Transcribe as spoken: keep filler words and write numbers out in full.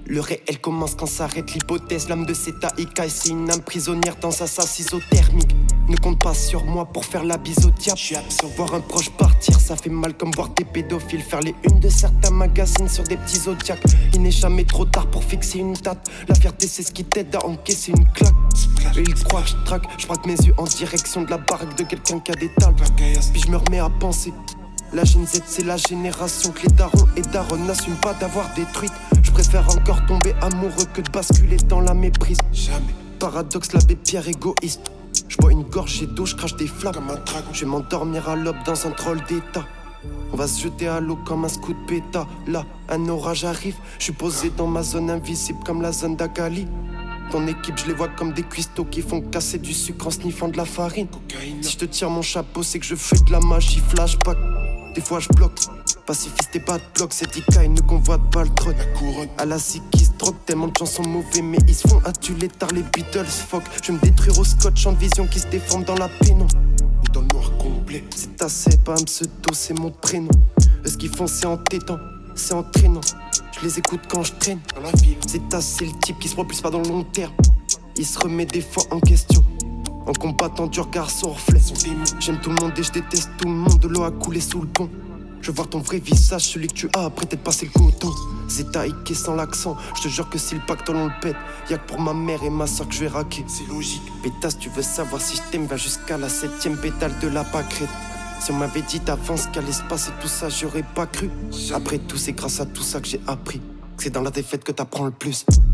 Le réel commence quand s'arrête l'hypothèse. L'âme de Zeta Ika et c'est une âme prisonnière dans sa sas isothermique. Ne compte pas sur moi pour faire la bise au diable. J'suis absent. Voir un proche partir, ça fait mal comme voir des pédophiles faire les unes de certains magazines sur des petits zodiacs. Il n'est jamais trop tard pour fixer une date. La fierté c'est ce qui t'aide à encaisser une claque. Et ils croient que je traque, je braque mes yeux en direction de la baraque de quelqu'un qui a des talles. Puis je me remets à penser. La Gen Z c'est la génération que les darons et darons n'assument pas d'avoir détruite. Je préfère encore tomber amoureux que de basculer dans la méprise. Jamais. Paradoxe, l'abbé Pierre égoïste. Je bois une gorgée d'eau, je crache des flammes comme un dragon. Je vais m'endormir à l'aube dans un troll d'état. On va se jeter à l'eau comme un scout bêta. Là, un orage arrive, je suis posé dans ma zone invisible comme la zone d'Agali. Ton équipe, je les vois comme des cuistots qui font casser du sucre en sniffant de la farine. Cocaïne. Si je te tire mon chapeau, c'est que je fais de la magie flashback. Des fois je bloque, pacifiste et pas de bloc. C'est Ika et ne convoite pas le trône. À la zik qui se drogue, tellement de gens sont mauvais. Mais ils se font adulter tard les Beatles, fuck. Je vais me détruire au scotch en vision qui se déforme dans la pénombre. Ou dans le noir complet. C'est ta c'est pas un pseudo, c'est mon prénom. Ce qu'ils font c'est entêtant, c'est entraînant. Je les écoute quand je traîne. C'est ta c'est le type qui se propulse pas dans le long terme. Il se remet des fois en question. En combattant du regard son reflet. J'aime tout le monde et je déteste tout le monde. De l'eau a coulé sous le pont. Je veux voir ton vrai visage, celui que tu as après t'être passé le coton. Zeta Ike sans l'accent. Je te jure que si le pactole on le pète, y'a que pour ma mère et ma soeur que je vais raquer. C'est logique. Pétasse, tu veux savoir si je t'aime, va jusqu'à la septième pétale de la pâquerette. Si on m'avait dit d'avance qu'à l'espace et tout ça, j'aurais pas cru. Après tout, c'est grâce à tout ça que j'ai appris. C'est dans la défaite que t'apprends le plus.